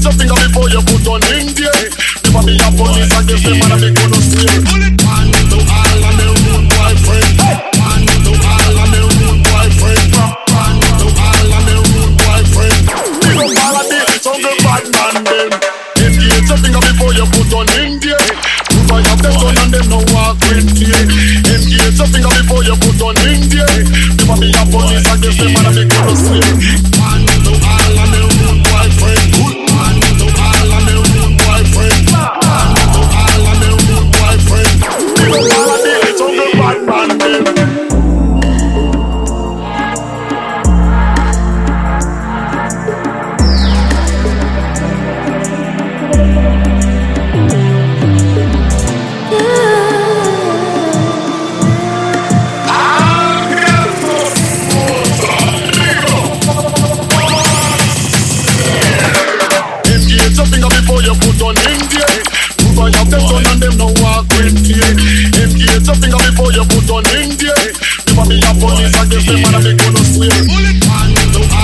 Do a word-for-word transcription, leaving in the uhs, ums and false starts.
Engage your finger before you put on India. Never be a police against them and they gonna swear. Man to all of me rude boyfriend. Man to all of me rude boyfriend. Man to all of me rude boyfriend. Big up all of the jungle bad man them. Engage your finger before you put on India. Prove I have them done and them no walk with fear. Engage your finger before you put on India. Never be a police against them and they gonna swear. Man to all of me rude boyfriend. Man to all of me rude boyfriend. Man to all of me rude boyfriend. Big up all of the jungle bad man them. Before you put on India, prove I have them done and them no walk with fear. Engage your finger before you put on India. Never be a police against them and they gonna swear. Man to